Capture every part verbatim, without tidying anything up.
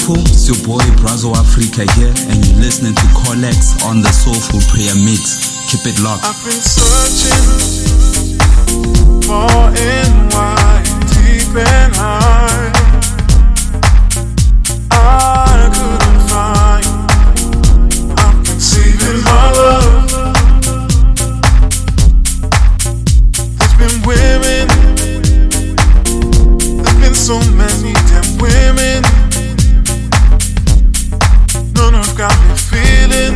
people, it's your boy Brazo Africa here, and you're listening to Colex on the Soulful Prayer Mix. Keep it locked. I've been searching far and wide, deep and high. I couldn't find. I'm conceiving my love. There's been women, there's been so many damn women. None have got me feeling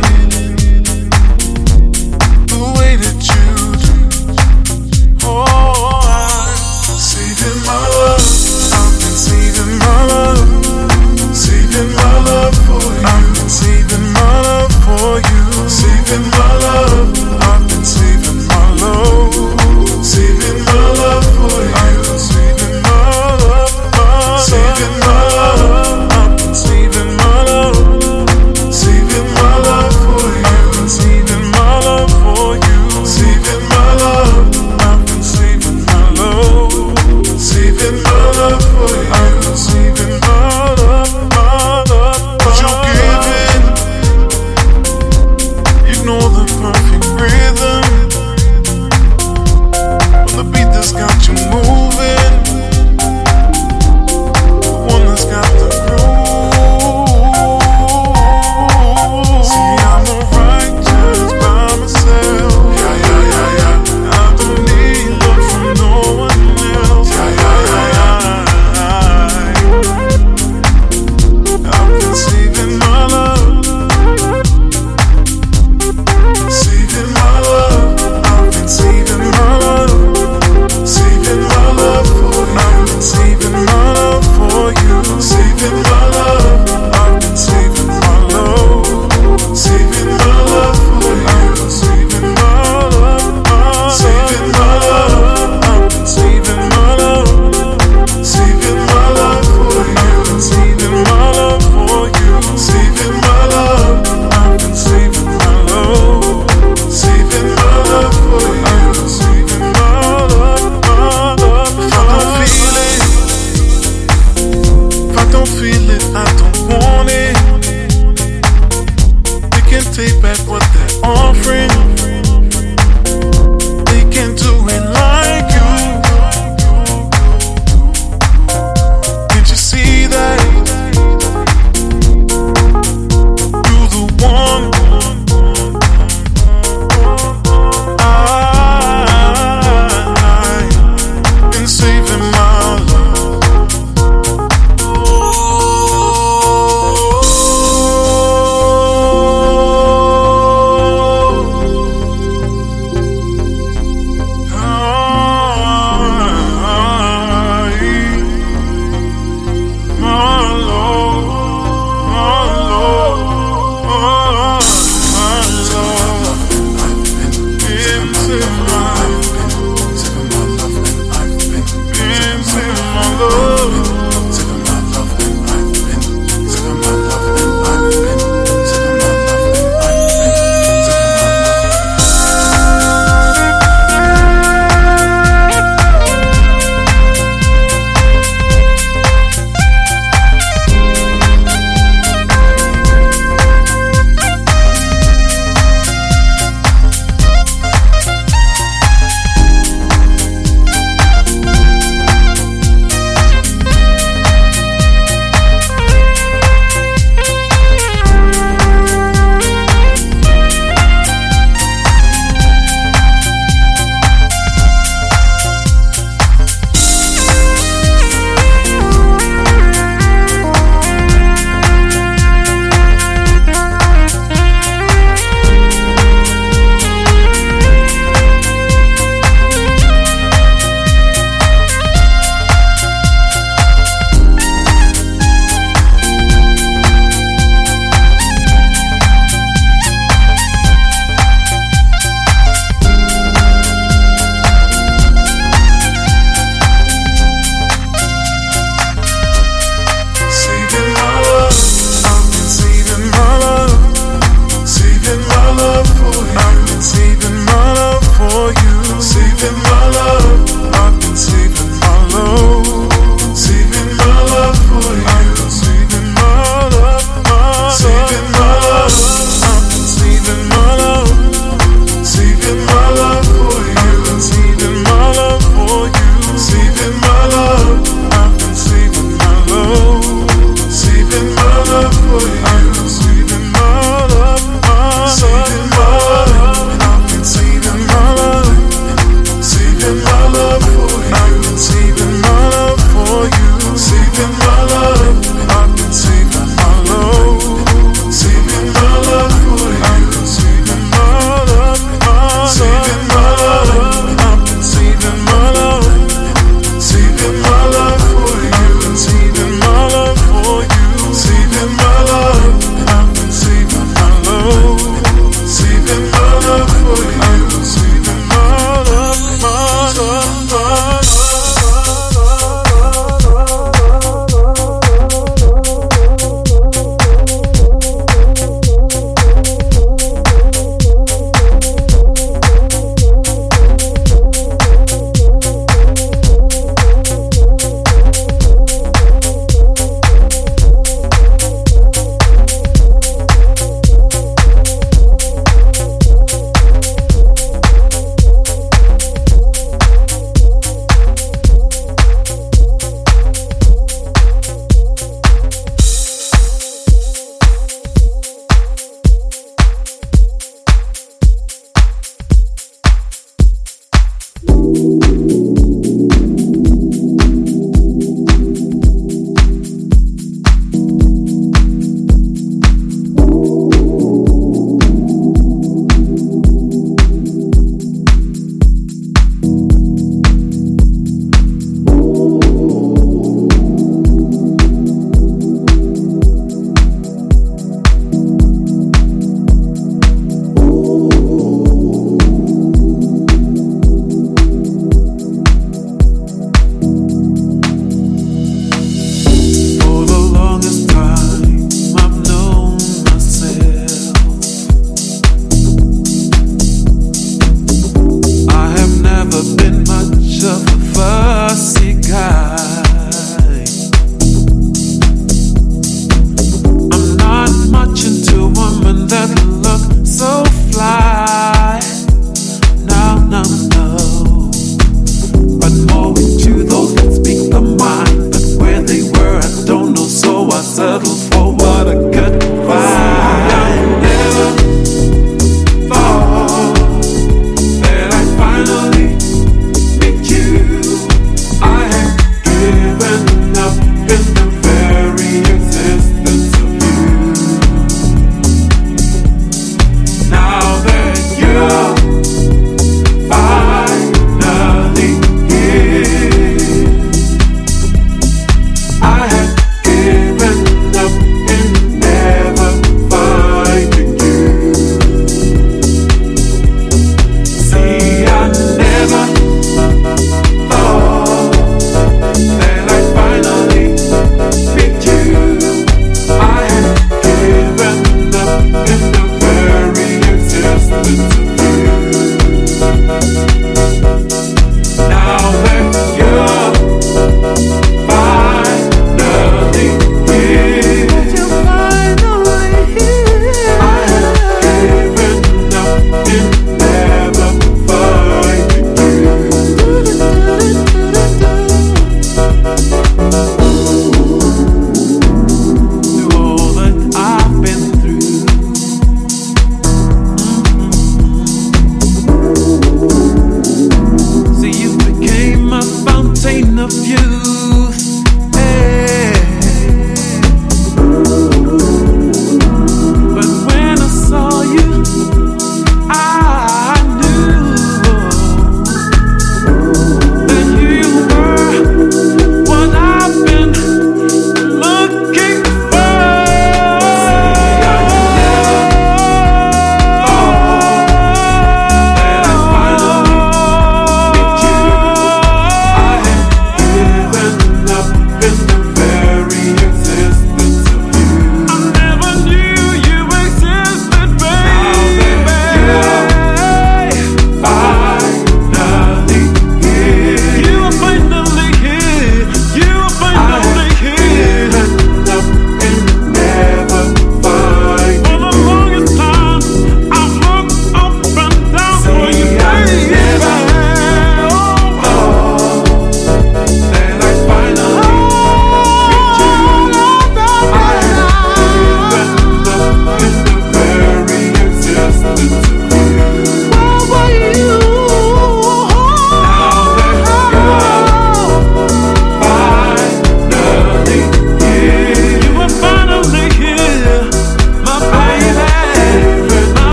the way that you do. Oh, I'm saving my love. I've been saving my love. Saving my love for you. I've been saving my love for you. Saving my love. I've been saving my love. Saving my love for you. I've been saving my love. Saving my love. I've been saving my love. Saving my love for you. I've been saving my love for you. Saving my love. I've been saving my love. Saving my love for you. I've been saving my love. What you giving? You know the perfect rhythm. When the beat that's got you moving, the one that's got the groove. See, I'm alright just by myself. Yeah, yeah, yeah, yeah. I don't need love from no one else. Yeah, yeah, yeah, yeah. I've been saving my love. Saving my love. I've been saving my love. Saving my love for you. I've been saving my love for you. Saving my love. I've been saving my love. Saving my love for you. I've been saving my love. Saving my love. I've been saving my love. Saving my love for you. Saving my love for you. Saving my love. I've been saving my love. Saving my love for you. I've been saving my love. If I don't feel it, if I don't feel it, I don't want it. They can take back what they're offering. They can't do it like you. Can't you see that? You the one. I've been saving my love. Oh,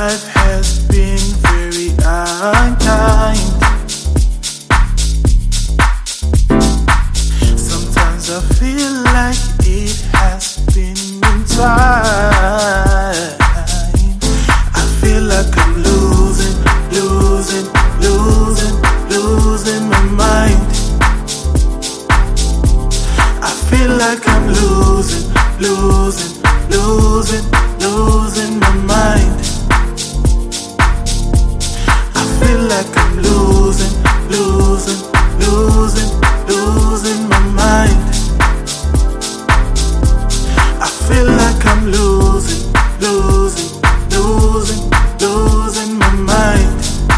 Life has been very unkind. Sometimes I feel like it has been in time. I feel like I'm losing, losing, losing, losing my mind. I feel like I'm losing, losing, losing, losing my mind. I feel like I'm losing, losing, losing, losing my mind. I feel like I'm losing, losing, losing, losing my mind.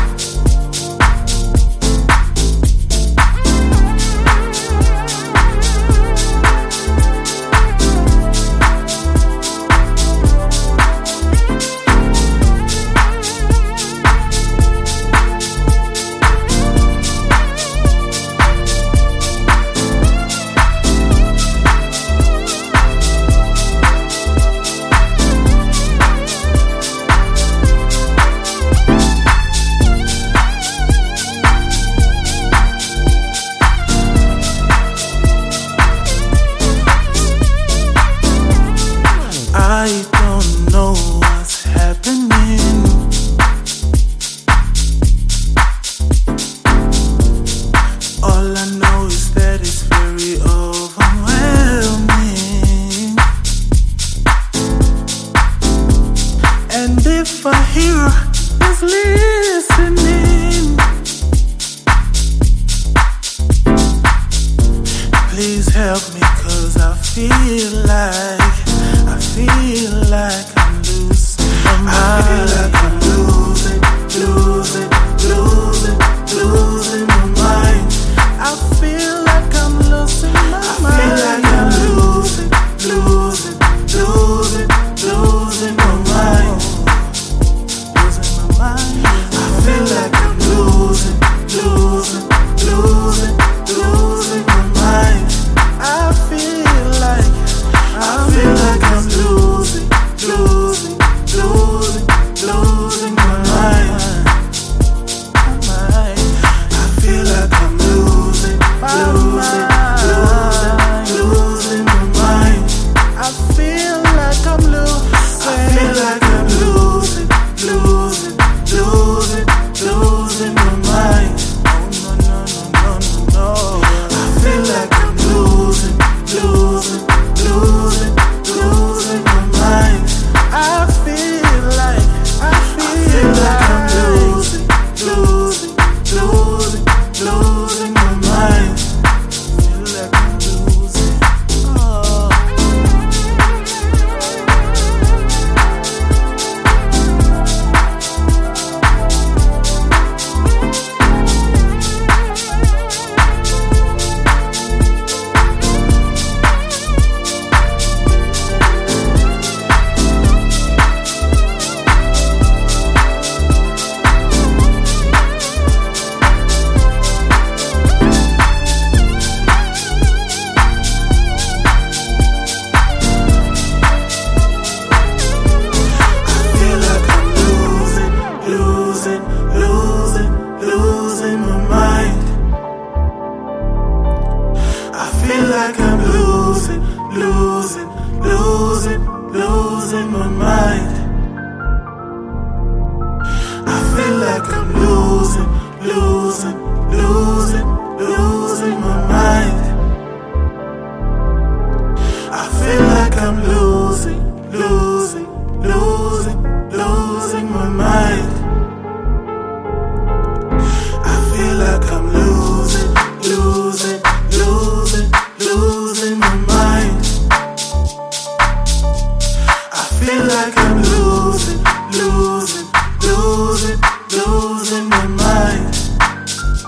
I don't know what's happening. All I know is that it's very overwhelming. And if a hero is listening, please help me, 'cause I feel like I feel like I'm losing my mind. I feel like I'm losing, losing, losing, losing my mind. I feel like I'm losing my mind. I feel like I'm losing, losing, losing, losing my mind. Losing my mind. I feel like I'm losing, losing, losing, losing my mind. I feel like I feel like I'm losing, losing, losing, losing my mind. My mind. I feel like I'm losing, losing, losing, losing my mind. I feel like I'm losing. I feel like I'm losing, losing, losing, losing my mind. Oh no no no no no. I feel like I'm losing, losing, losing, losing my mind. I feel like I feel, I feel like I'm losing, losing, losing, losing my mind. I feel like I'm losing. Oh. I feel like I'm losing, losing, losing, losing my mind. I feel like I'm losing, losing, losing, losing my mind. I feel like I'm losing, losing, losing, losing my mind. I feel like I'm losing, losing, losing, losing my mind. I feel like I'm losing, losing, losing, losing my mind. I feel like I'm losing, losing, losing, losing my mind.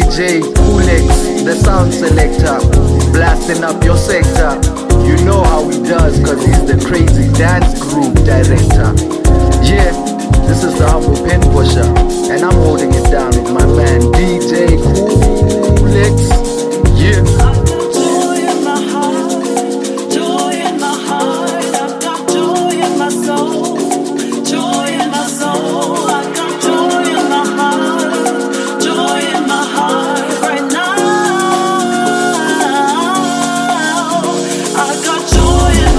J Coolix, the sound selector, blasting up your sector. You know how he does, cause he's the crazy dance group director. Yeah, this is the humble pen pusher, and I'm holding it down with my man D J Coolix. Yeah. Joy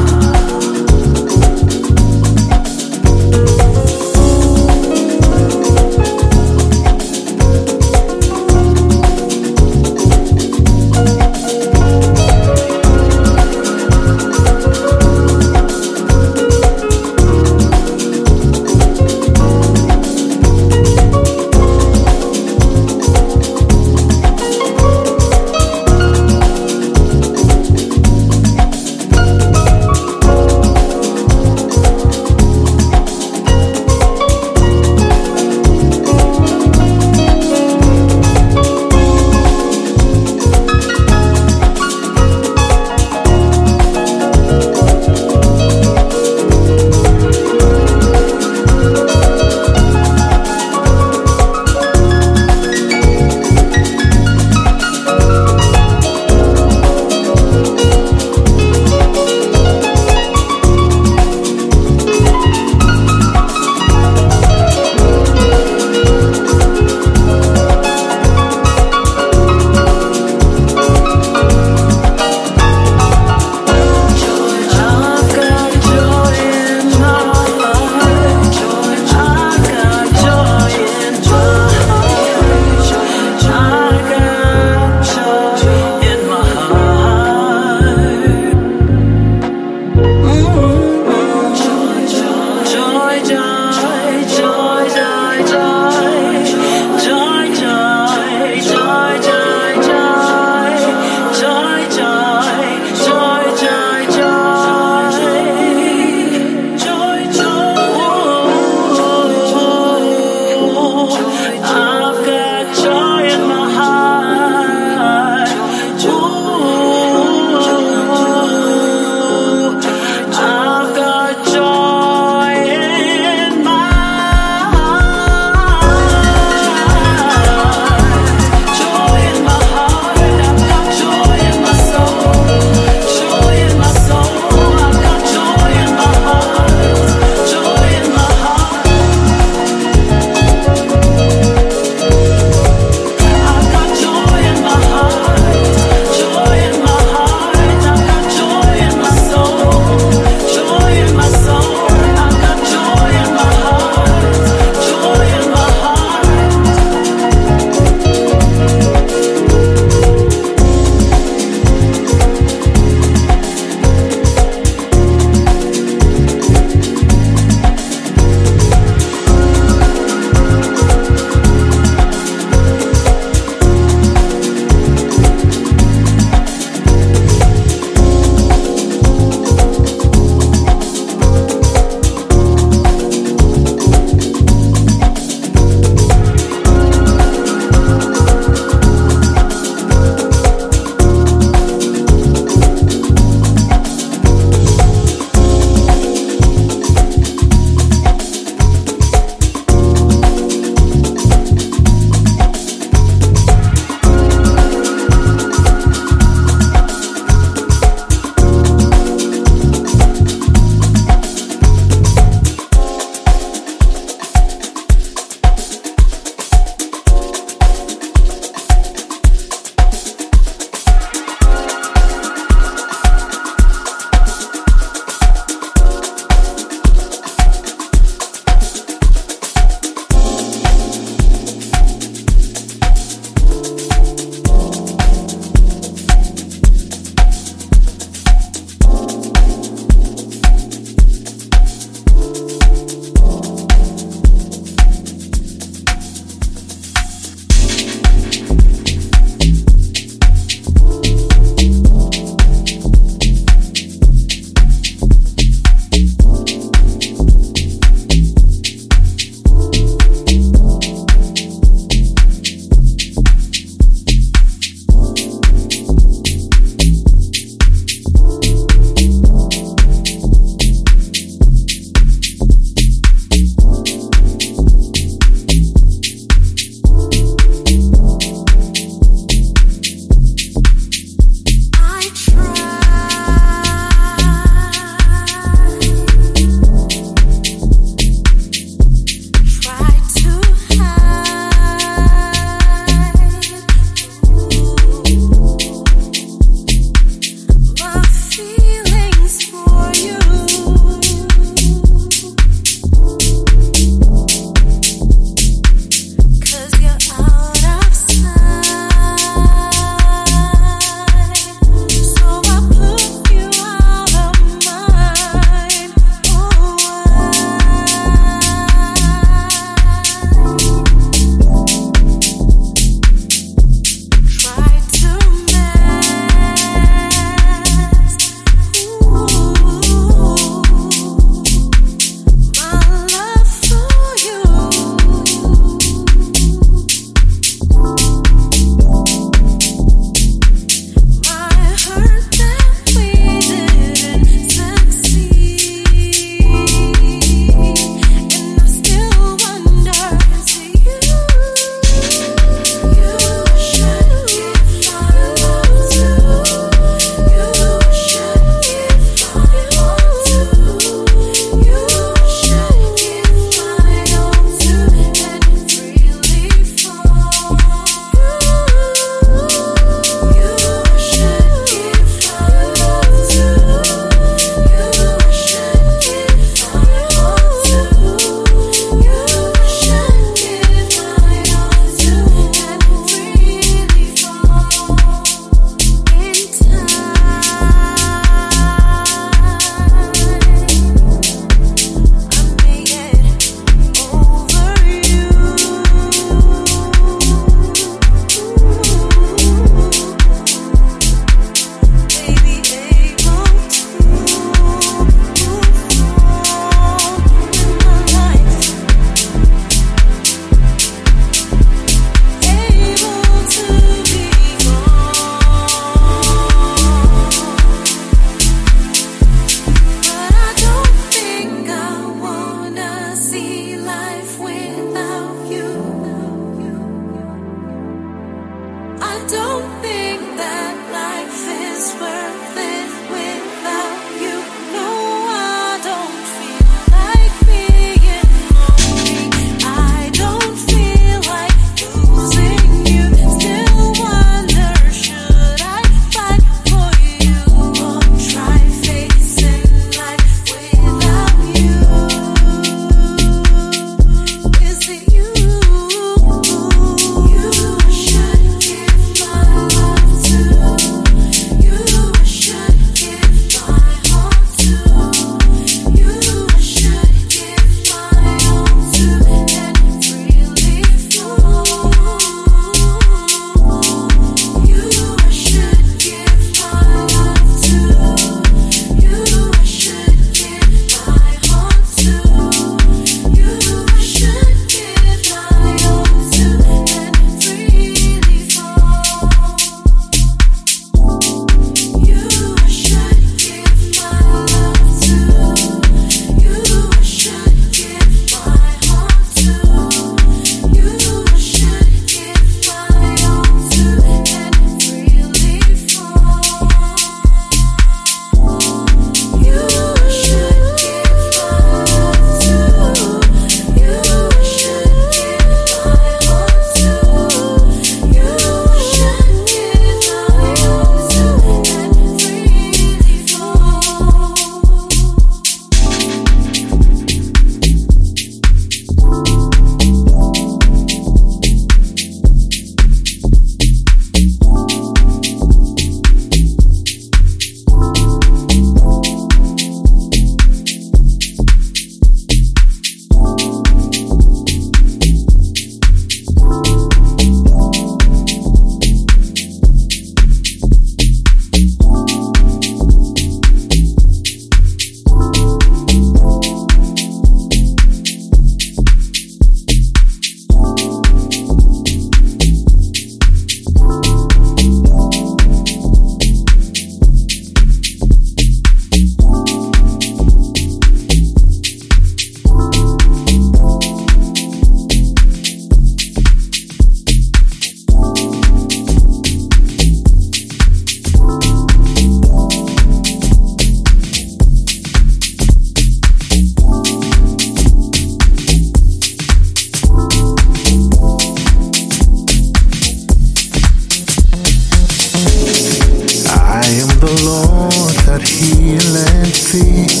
Lord that heal and feed.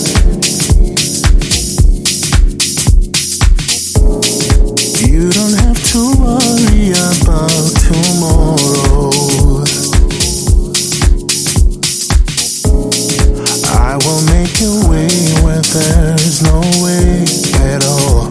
You don't have to worry about tomorrow. I will make a way where there's no way at all.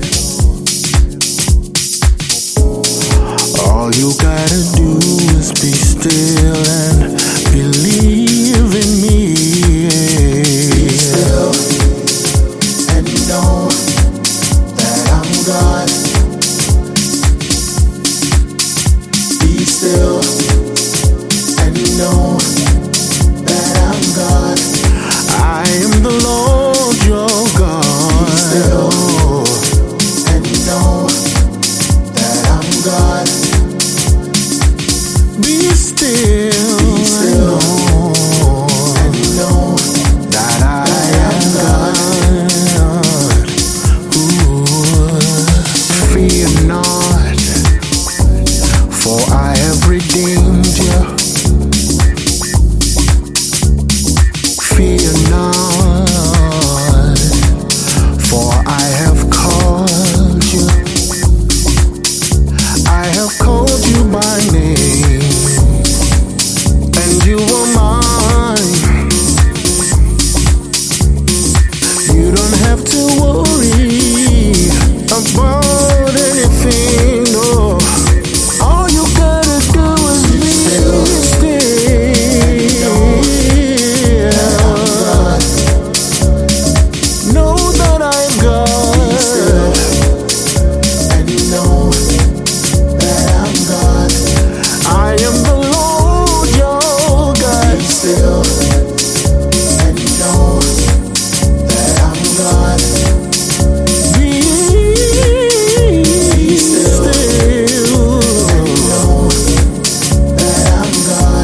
All you gotta do is be still and believe in me. Be still and know that I'm God. Be still and know that I'm God. I am the Lord your God. Be still and know that I'm God. Be still, Be still and know that I am God. Ooh. Fear not, for I have redeemed you. Fear not, for I have called you. I have called you by name, and you are mine. You don't have to worry about anything, no. All you gotta do is be still. Know that I'm God. And know that I'm God. I am the Lord your God. Be still and know that I'm God. Be, Be still, still and know that I'm God.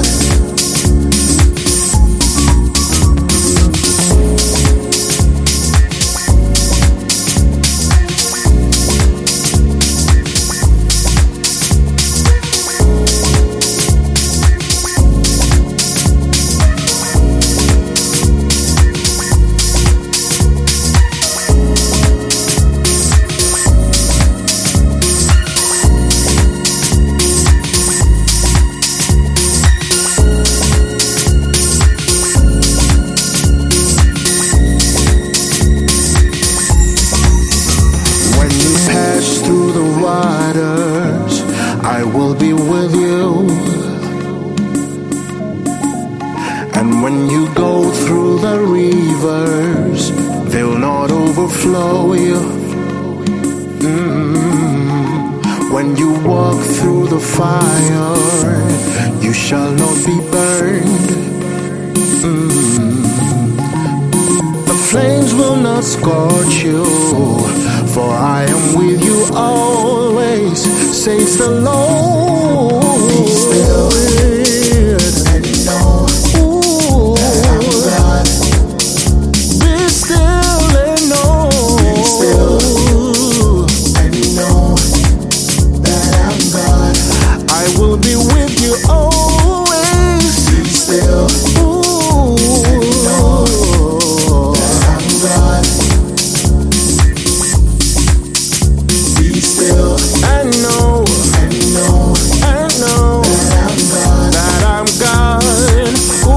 When you pass through the waters, I will be with you. And when you go through the rivers, they'll not overflow you. Mm. When you walk through the fire, you shall not be burned. Mm. The flames will not scorch you, for I am with you always, says the Lord. Be still and know Ooh. that I'm God. Be still and know. Be still and know that I'm God. I will be with you always. Be still Ooh. and know that I'm God. Be still and know, and know, and know that I'm God. That I'm God.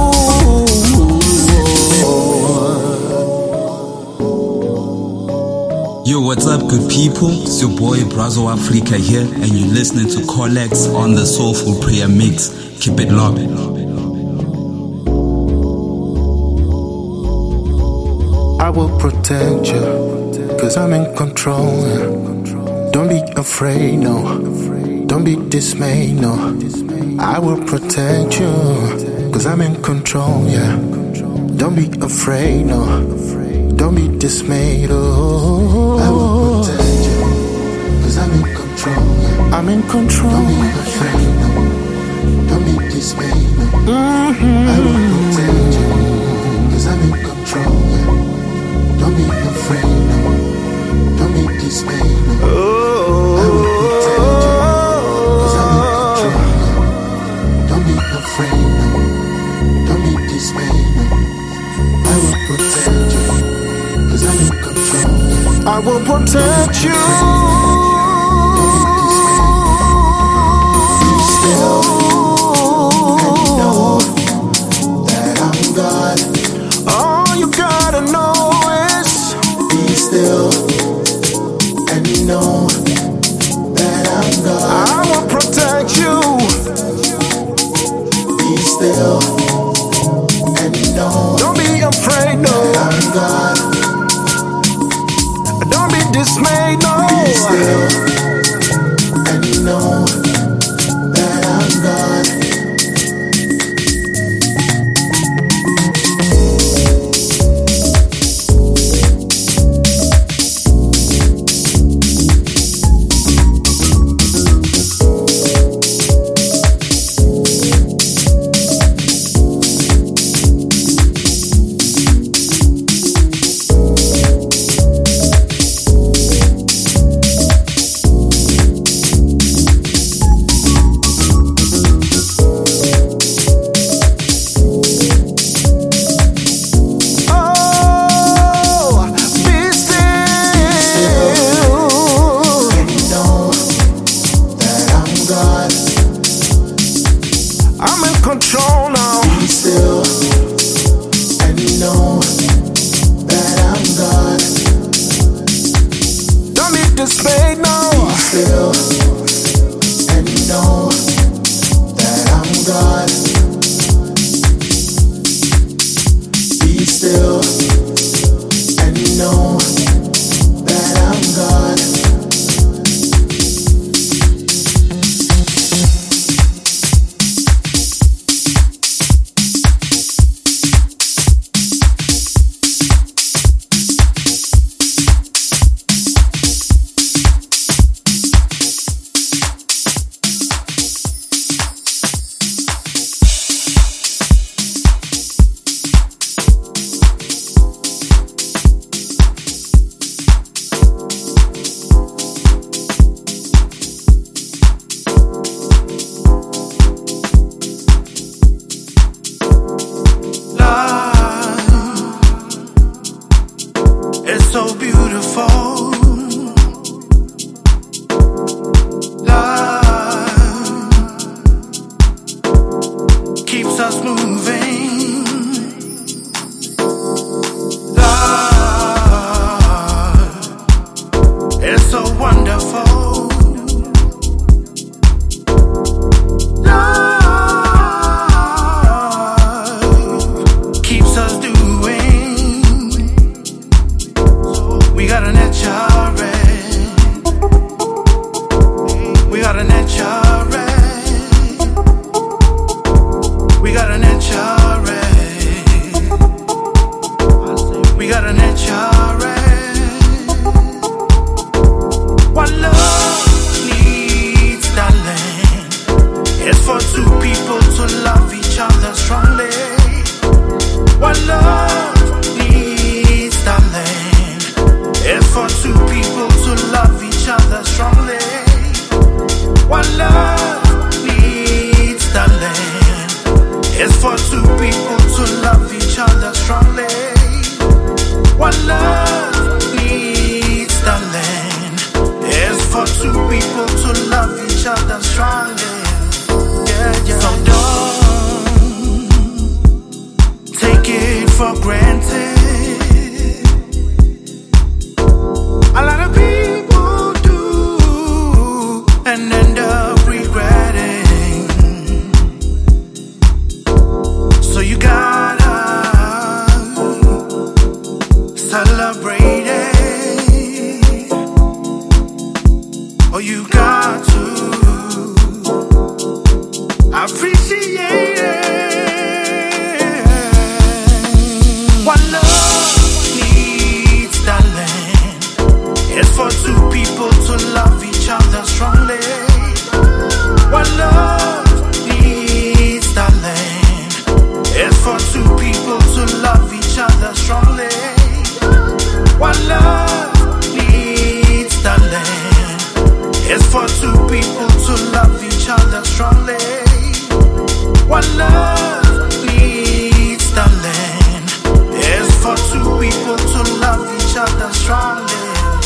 Ooh. Yo, what's up, good people? It's your boy Brazo Africa here, and you're listening to Colex on the Soulful Prayer Mix. Keep it locked. I will protect you, cause I'm in control. Don't be afraid, no. Don't be dismayed, no. I will protect you, cause I'm in control, yeah. Don't be afraid, no. Don't be dismayed, oh. I will protect you, cause I'm in control, yeah. I'm in control. Don't be afraid, no. Don't be dismayed, no. Mm-hmm. I will protect you, cause I'm in control, yeah. Don't be afraid, no. Don't be dismayed, no. Oh. I will protect you, cause I'm in control, yeah. Don't be afraid, no. Don't be dismayed, no. I will protect you. Be still and know that I'm God. All you gotta know is be still and know that I'm God. I will protect you. Be still and know. Don't be afraid, no. That I'm God. Don't be dismayed, no. Be still and know that I'm God. Control now. Be still and know that I'm God. Don't be dismayed now. Be still and know that I'm God. Be still and know that I'm God. It's so beautiful. Love keeps us moving. Love is so wonderful. Love keeps us doing. We got an H R A. We got an H R A. We got an H R A. We got an H R A. What love needs, darling, is for two people to love each other strongly. What love needs, darling, it's for two people to love each other strongly. What love needs, darling, is for two people to love each other strongly. What love needs, darling, is for two people to love each other strongly. Yeah, yeah. So don't take it for granted. A lot of people do and end up regretting. So you gotta celebrate it. Or you got to appreciate it. What love needs, darling, it's for two people to love each other strongly. What love needs, darling, it's for two people to love each other strongly. What love needs, darling, it's for two people to love each other strongly. What love needs, darling, is for two people to love each other strongly.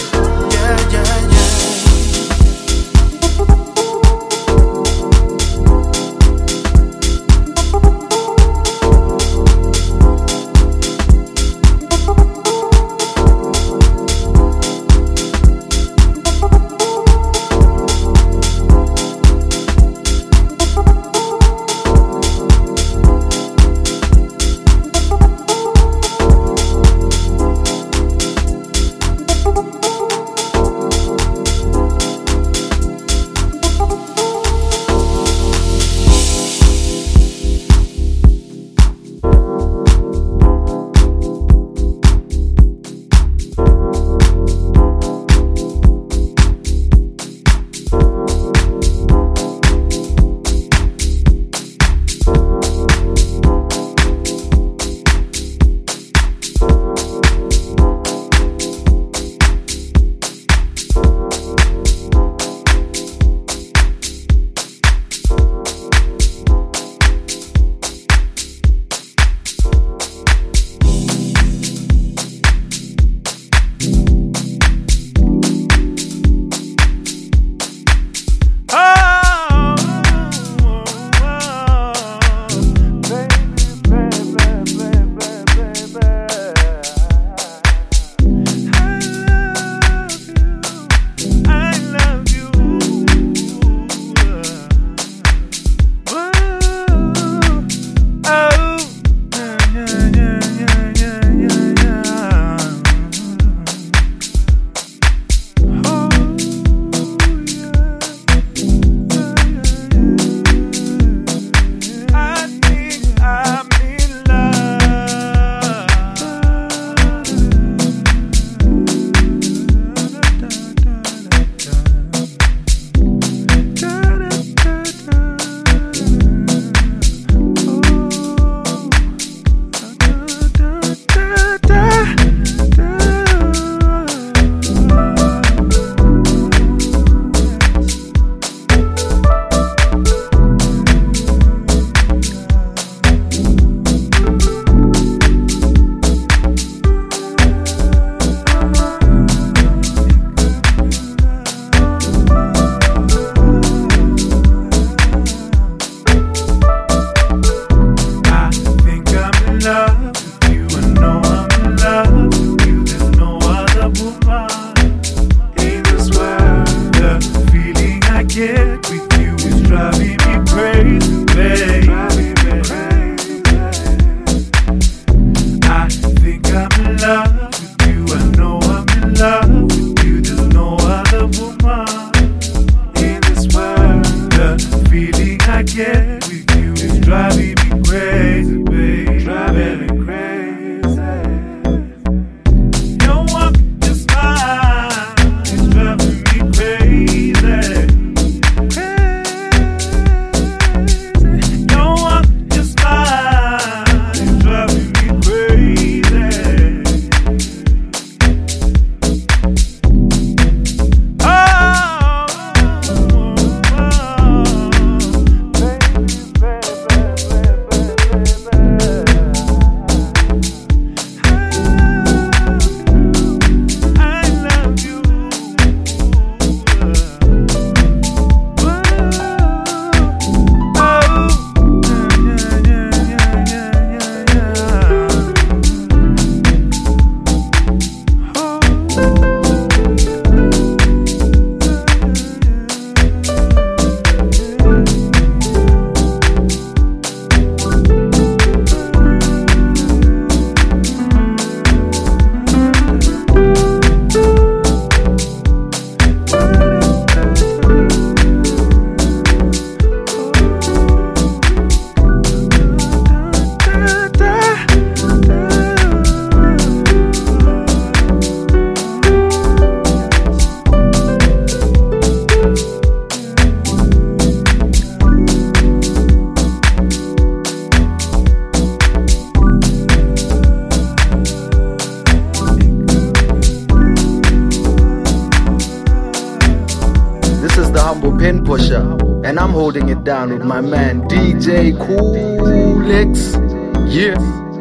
Pusher, and I'm holding it down with my man D J Coolix. Yeah.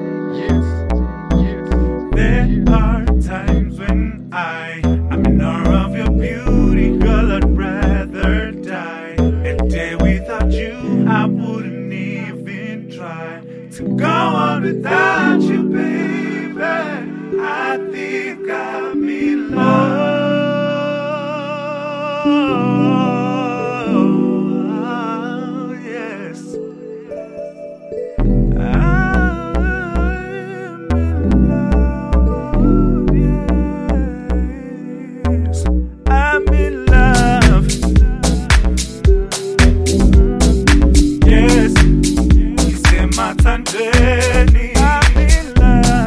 There are times when I, I'm in awe of your beauty, girl, I'd rather die. A day without you, I wouldn't even try to go on without you, baby. I think I'm in love. Yes. I'm in love.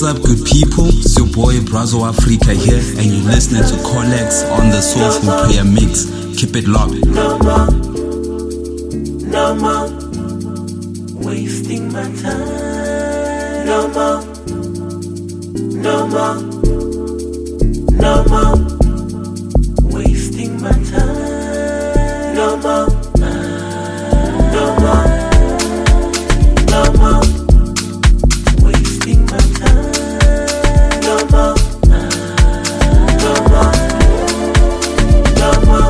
up, good people? It's your boy Brazo Africa here, and you're listening to Collex on the Soulful Prayer Mix. Keep it locked. No more, no more wasting my time. No more, no more, no more wasting my time. No more, no more, no more wasting my time. No more, no more, no more.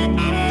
Thank you.